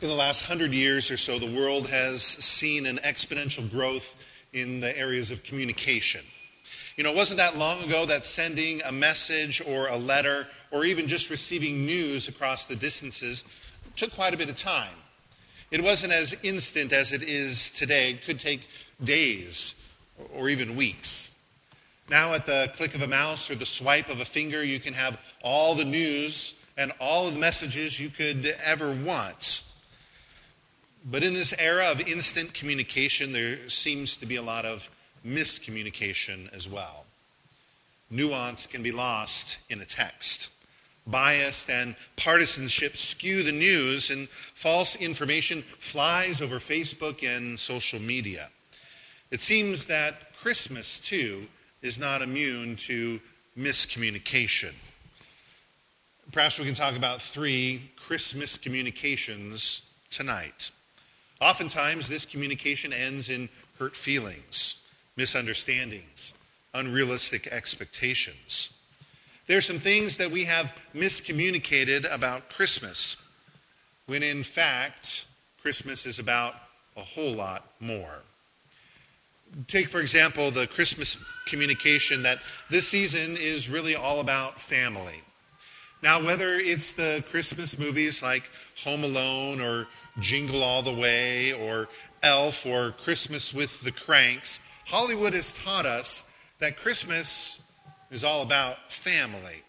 In the last 100 years or so, the world has seen an exponential growth in the areas of communication. It wasn't that long ago that sending a message or a letter or even just receiving news across the distances took quite a bit of time. It wasn't as instant as it is today. It could take days or even weeks. Now at the click of a mouse or the swipe of a finger, you can have all the news and all of the messages you could ever want. But in this era of instant communication, there seems to be a lot of miscommunication as well. Nuance can be lost in a text. Bias and partisanship skew the news, and false information flies over Facebook and social media. It seems that Christmas, too, is not immune to miscommunication. Perhaps we can talk about 3 Christmas communications tonight. Oftentimes, this communication ends in hurt feelings, misunderstandings, unrealistic expectations. There are some things that we have miscommunicated about Christmas, when in fact, Christmas is about a whole lot more. Take, for example, the Christmas communication that this season is really all about family. Now, whether it's the Christmas movies like Home Alone or Jingle All the Way or Elf or Christmas with the Cranks, Hollywood has taught us that Christmas is all about family.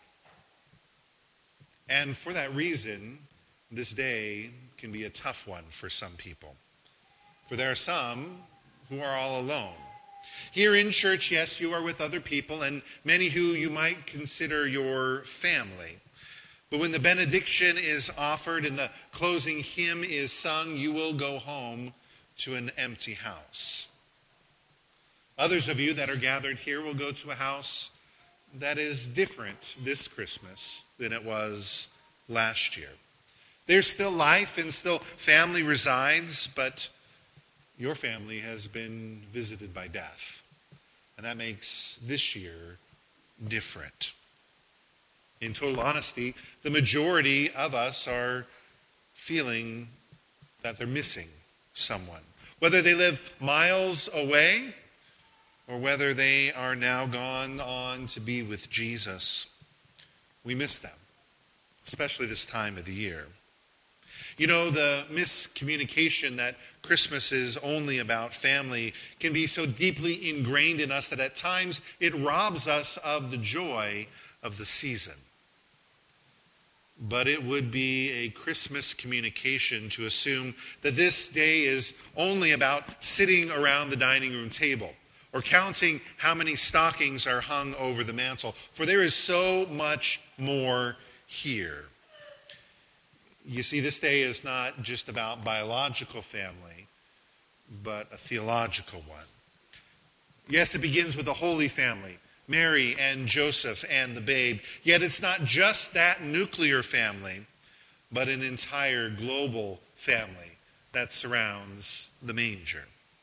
And for that reason, this day can be a tough one for some people. For there are some who are all alone. Here in church, yes, you are with other people and many who you might consider your family. But when the benediction is offered and the closing hymn is sung, you will go home to an empty house. Others of you that are gathered here will go to a house that is different this Christmas than it was last year. There's still life and still family resides, but your family has been visited by death. And that makes this year different. In total honesty, the majority of us are feeling that they're missing someone. Whether they live miles away or whether they are now gone on to be with Jesus, we miss them, especially this time of the year. The miscommunication that Christmas is only about family can be so deeply ingrained in us that at times it robs us of the joy of the season. But it would be a Christmas communication to assume that this day is only about sitting around the dining room table or counting how many stockings are hung over the mantle, for there is so much more here. You see, this day is not just about biological family, but a theological one. Yes, it begins with the Holy Family, Mary and Joseph and the babe. Yet it's not just that nuclear family, but an entire global family that surrounds the manger.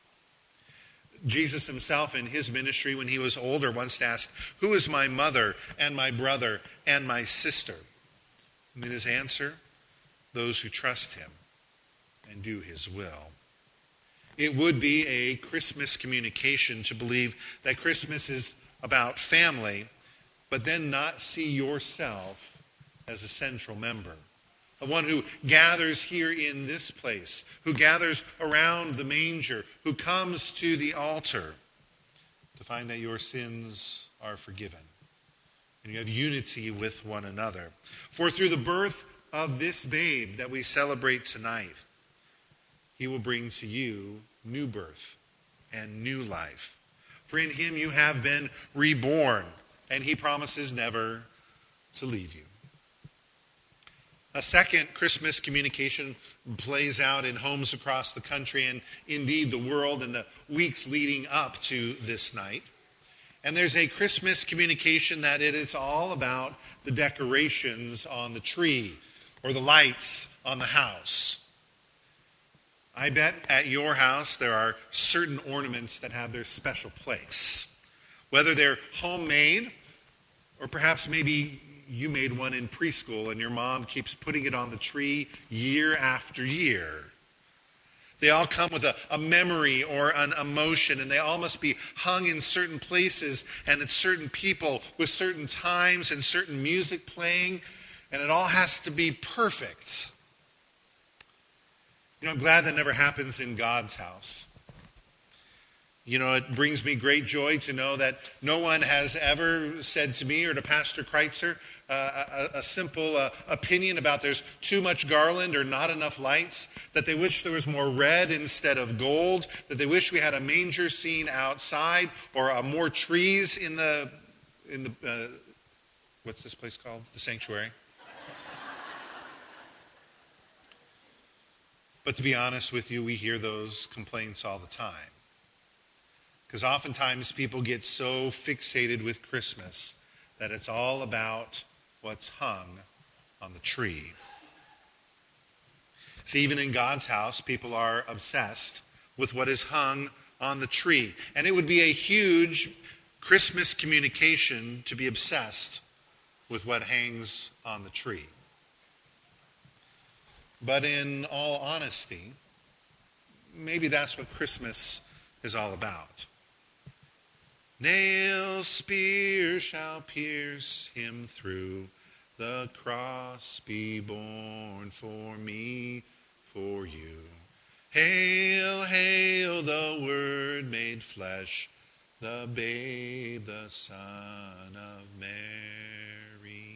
Jesus himself in his ministry when he was older once asked, "Who is my mother and my brother and my sister?" And his answer, those who trust him and do his will. It would be a Christmas communication to believe that Christmas is about family, but then not see yourself as a central member, of one who gathers here in this place, who gathers around the manger, who comes to the altar to find that your sins are forgiven and you have unity with one another. For through the birth of this babe that we celebrate tonight, he will bring to you new birth and new life. For in him you have been reborn, and he promises never to leave you. A second Christmas communication plays out in homes across the country and indeed the world in the weeks leading up to this night. And there's a Christmas communication that it is all about the decorations on the tree or the lights on the house. I bet at your house there are certain ornaments that have their special place. Whether they're homemade or perhaps maybe you made one in preschool and your mom keeps putting it on the tree year after year. They all come with a memory or an emotion, and they all must be hung in certain places and at certain people with certain times and certain music playing, and it all has to be perfect. I'm glad that never happens in God's house. It brings me great joy to know that no one has ever said to me or to Pastor Kreitzer a simple opinion about there's too much garland or not enough lights, that they wish there was more red instead of gold, that they wish we had a manger scene outside or more trees in the what's this place called? The sanctuary. But to be honest with you, we hear those complaints all the time. Because oftentimes people get so fixated with Christmas that it's all about what's hung on the tree. See, even in God's house, people are obsessed with what is hung on the tree. And it would be a huge Christmas communication to be obsessed with what hangs on the tree. But in all honesty, maybe that's what Christmas is all about. Nail, spear shall pierce him through, the cross be borne for me, for you. Hail, hail, the Word made flesh, the babe, the Son of Mary.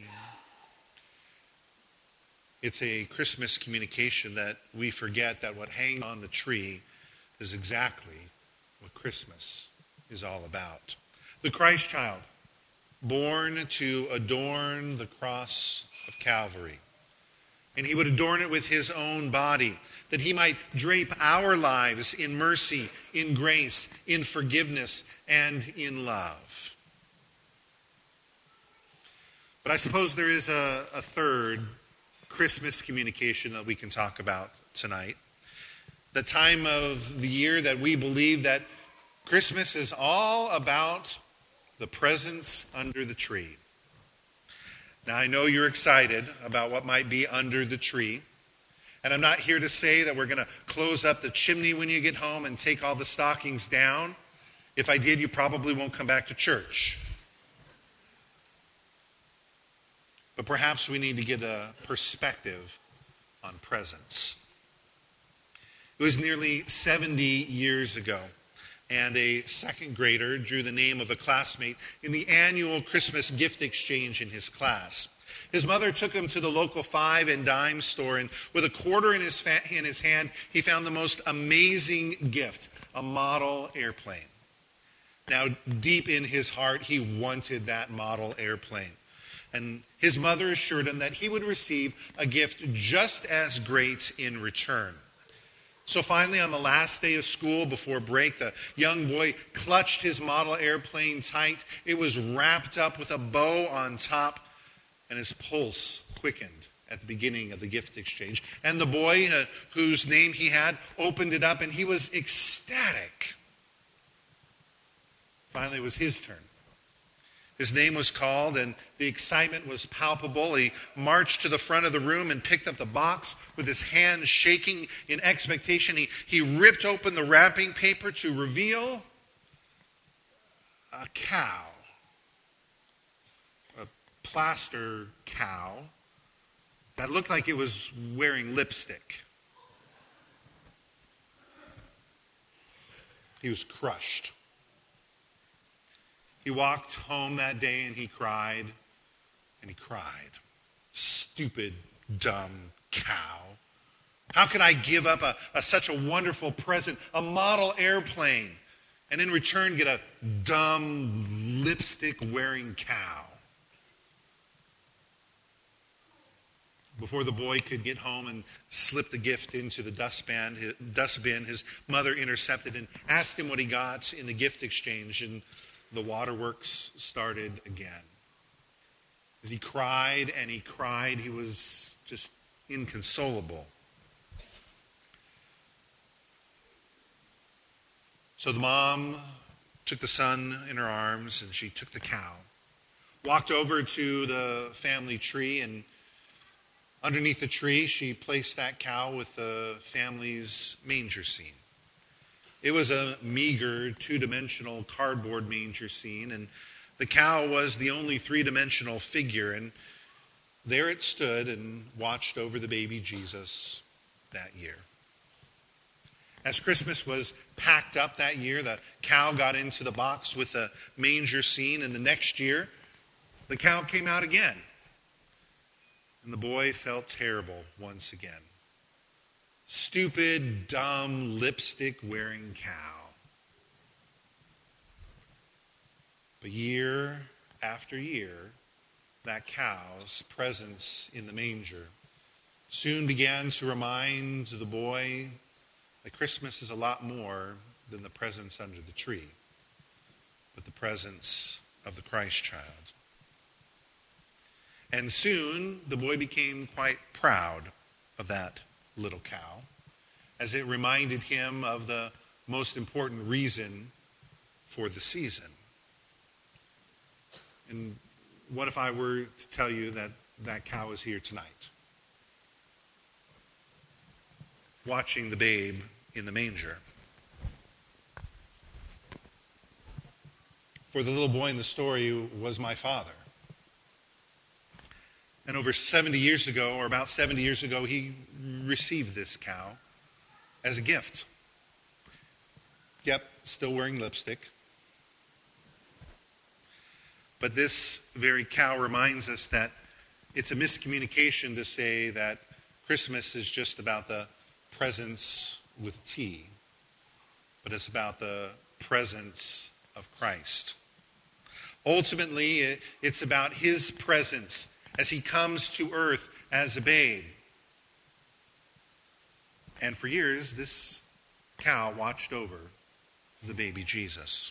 It's a Christmas communication that we forget that what hangs on the tree is exactly what Christmas is all about. The Christ child, born to adorn the cross of Calvary. And he would adorn it with his own body, that he might drape our lives in mercy, in grace, in forgiveness, and in love. But I suppose there is a third Christmas communication that we can talk about tonight. The time of the year that we believe that Christmas is all about the presents under the tree. Now, I know you're excited about what might be under the tree. And I'm not here to say that we're going to close up the chimney when you get home and take all the stockings down. If I did, you probably won't come back to church. But perhaps we need to get a perspective on presents. It was nearly 70 years ago, and a second grader drew the name of a classmate in the annual Christmas gift exchange in his class. His mother took him to the local 5 and dime store, and with a quarter in his hand, he found the most amazing gift, a model airplane. Now, deep in his heart, he wanted that model airplane. And his mother assured him that he would receive a gift just as great in return. So finally, on the last day of school before break, the young boy clutched his model airplane tight. It was wrapped up with a bow on top, and his pulse quickened at the beginning of the gift exchange. And the boy, whose name he had, opened it up, and he was ecstatic. Finally, it was his turn. His name was called, and the excitement was palpable. He marched to the front of the room and picked up the box with his hands shaking in expectation. He ripped open the wrapping paper to reveal a cow, a plaster cow that looked like it was wearing lipstick. He was crushed. He walked home that day and he cried and he cried. Stupid, dumb cow. How could I give up such a wonderful present, a model airplane, and in return get a dumb, lipstick-wearing cow? Before the boy could get home and slip the gift into the dustbin, his mother intercepted and asked him what he got in the gift exchange, and the waterworks started again. As he cried and he cried, he was just inconsolable. So the mom took the son in her arms and she took the cow, walked over to the family tree, and underneath the tree, she placed that cow with the family's manger scene. It was a meager, two-dimensional cardboard manger scene, and the cow was the only three-dimensional figure, and there it stood and watched over the baby Jesus that year. As Christmas was packed up that year, the cow got into the box with the manger scene, and the next year, the cow came out again. And the boy felt terrible once again. Stupid, dumb, lipstick-wearing cow. But year after year, that cow's presence in the manger soon began to remind the boy that Christmas is a lot more than the presents under the tree, but the presence of the Christ child. And soon, the boy became quite proud of that little cow, as it reminded him of the most important reason for the season. And what if I were to tell you that that cow is here tonight, watching the babe in the manger? For the little boy in the story was my father. And over 70 years ago, or about 70 years ago, he received this cow as a gift. Yep, still wearing lipstick. But this very cow reminds us that it's a miscommunication to say that Christmas is just about the presence with a T, but it's about the presence of Christ. Ultimately, it's about his presence as he comes to earth as a babe. And for years, this cow watched over the baby Jesus.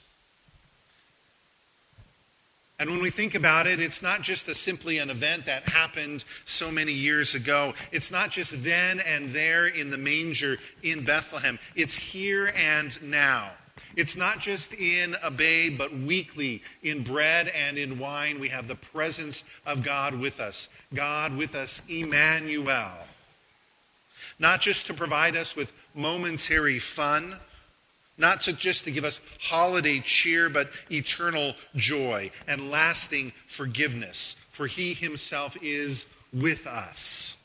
And when we think about it, it's not just simply an event that happened so many years ago. It's not just then and there in the manger in Bethlehem. It's here and now. It's not just in a babe, but weekly in bread and in wine, we have the presence of God with us. God with us, Emmanuel. Not just to provide us with momentary fun, not just to give us holiday cheer, but eternal joy and lasting forgiveness, for he himself is with us.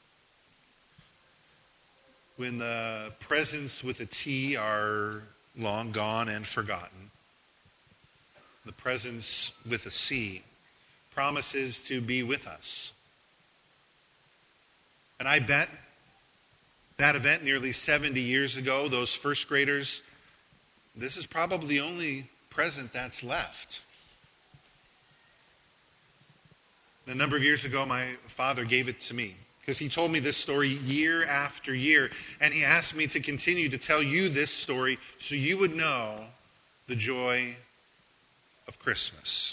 When the presents with a T are long gone and forgotten, the presence with a C promises to be with us. And I bet that event nearly 70 years ago, those first graders, this is probably the only present that's left. And a number of years ago, my father gave it to me because he told me this story year after year. And he asked me to continue to tell you this story so you would know the joy of Christmas.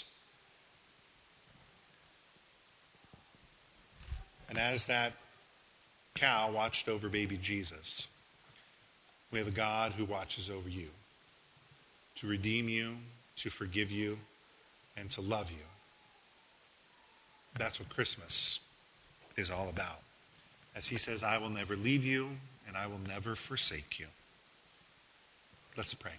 And as that cow watched over baby Jesus, we have a God who watches over you, to redeem you, to forgive you, and to love you. That's what Christmas is all about. As he says, I will never leave you, and I will never forsake you. Let's pray.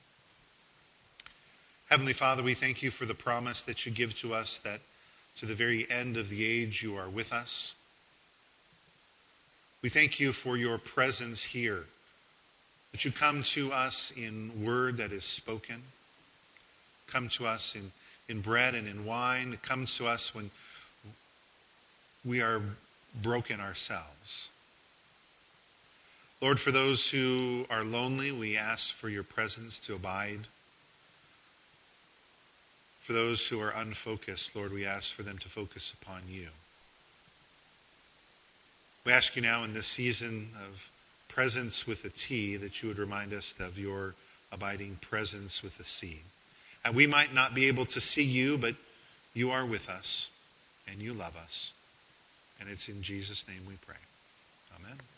Heavenly Father, we thank you for the promise that you give to us that to the very end of the age you are with us. We thank you for your presence here, that you come to us in word that is spoken, come to us in bread and in wine, come to us when we are broken ourselves. Lord, for those who are lonely, we ask for your presence to abide. For those who are unfocused, Lord, we ask for them to focus upon you. We ask you now in this season of presence with a T that you would remind us of your abiding presence with a C. And we might not be able to see you, but you are with us and you love us. And it's in Jesus' name we pray. Amen.